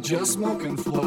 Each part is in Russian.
just smoke and fly.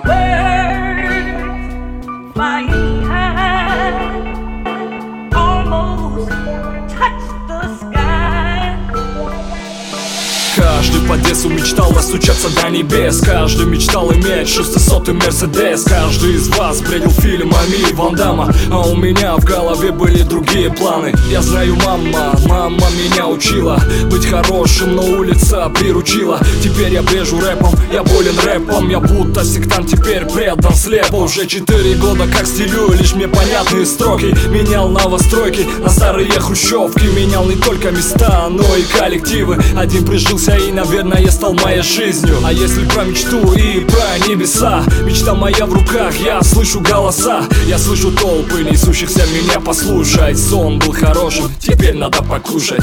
Birds flying high, almost touch the sky. Каждый по детству мечтал достучаться до небес. Каждый мечтал иметь 600-й Мерседес. Каждый из вас бредил фильмами Ван Дамма, а у меня в голове были другие планы. Я знаю, мама меня учила быть хорошим, но улица приручила. Теперь я брежу рэпом, я болен рэпом. Я будто сектант, теперь предан слепо. Уже 4 года как стилю лишь мне понятные строки. Менял новостройки на старые хрущевки. Менял не только места, но и коллективы. Один прижился и, наверное, стал моей жизнью. А если про мечту и про небеса, мечта моя в руках, я слышу голоса. Я слышу толпы несущихся меня послушать. Сон был хорошим, теперь надо покушать.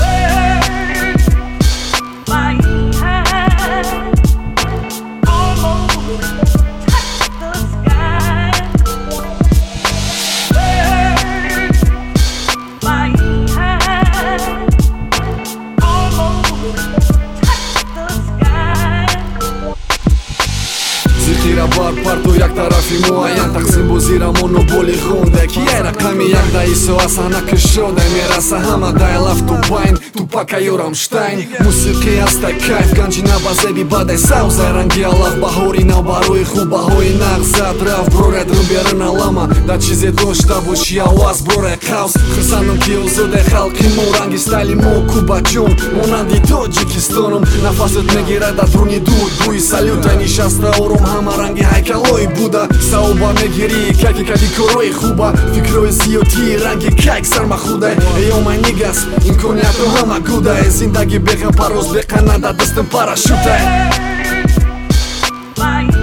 Бар парту як тарафимо аян тақсим бозира моно боли хонда ки ай рақами як да исо асана кишода мераса ҳама дай лаф ту байн ту пака ёрамштайн мусиқи аста кайф ганҷи набазеби бадай савза ранги алаф баҳори нав барои хубаҳои нағзат раф брорад руберна лама да чизе дошта боши аваз брора қавс хизанам ки озоде халқи мо ранги стайли мо кубаҷон монанди тоҷикистоном нафасот мегирад аз руни дур бӯи салюта нишаста ором ҳама ранги ҳайкалои буда саоба мегирӣ каки кади корои хуба фикрои зиёдии ранги кайк сармахуда ёмай нигас имконияту ҳама гуда зиндаги беғам пароз беқанада дастам парашюта.